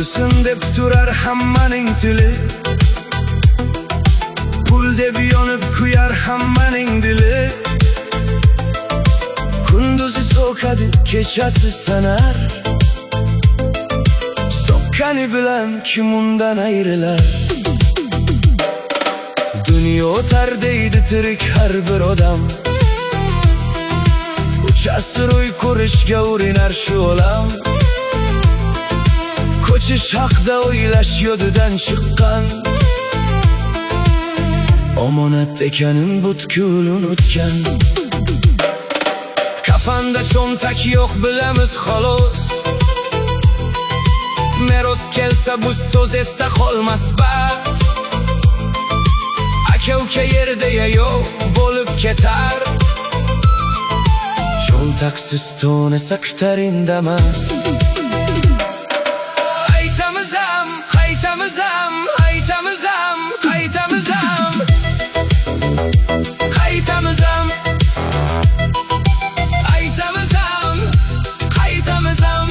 bo'lsin deb turar hammaning tili, pul deb yonib kuyar hammaning dili. Kunduzi so'kadi, kechasi sanar, so'kkani bilan kim undan ayrilar. Dunyo o'tar deydi tirik har bir odam, uchasi ro'y ko'rishga urinar shu olam. Ko'chish haqda o'ylash yodidan chiqqan, omonat ekanin butkul unutgan. Kafanda cho'ntak yo'q bilamiz xolos, meros kelsa bu so'z esda qolmas bas. Aka-uka yerda yo'q bo'lib ketar, cho'ntaksiz to'nasa kutar indamas. Aytamiz ham, qaytamiz ham, aytamiz ham, qaytamiz ham, qaytamiz ham, aytamiz ham, qaytamiz ham.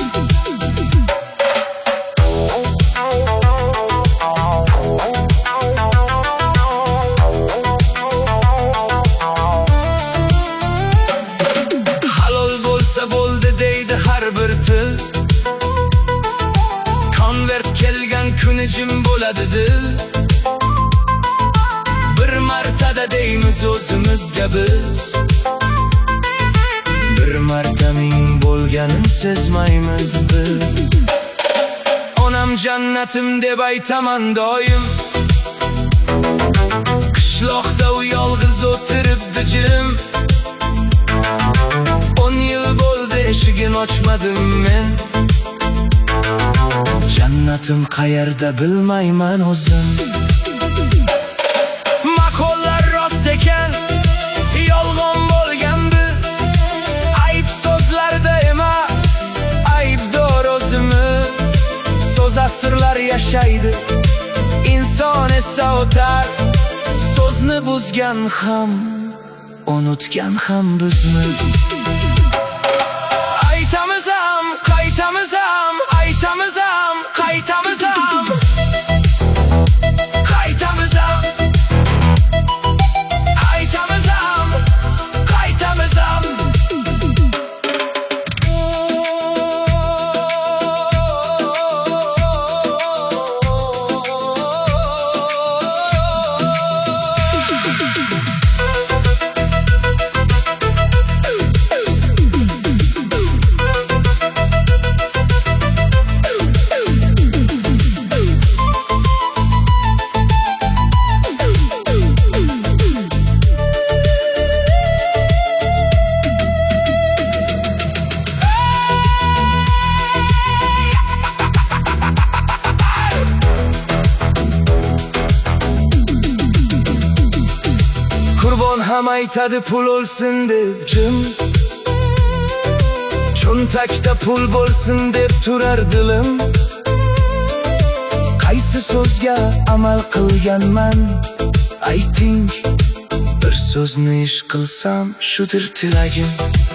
Halol bo'lsa bo'ldi deydi har bir til, konvert kelgan kuni jim bo'ladi dil. Bir martada deymiz o'zimizga biz, bir marta ming bo'lganin sezmaymiz biz. Onam jannatim deb aytaman doim, qishloqda u yolg'iz o'tiribdi jim. 10 yil bo'ldi eshigini ochmadim men, jannatim qayerda bilmayman o'zim. Maqollar rost ekan, yolg'on bo'lgan biz, ayb so'zlarda emas, aybdor o'zimiz. So'z asrlar yashaydi, inson esa o'tar, so'zni buzgan ham, unutgan ham bizmiz. Aytamiz ham, qaytamiz ham, aytamiz ham, qaytamiz ham, qaytamiz ham, aytamiz ham, qaytamiz ham. Qurbon ham aytadi pul o'lsin deb jim, cho'ntakda pul bo'lsin deb turar dilim. Qaysi so'zga amal qilganman, ayting, bir so'zni ish qilsam shudir tilagim.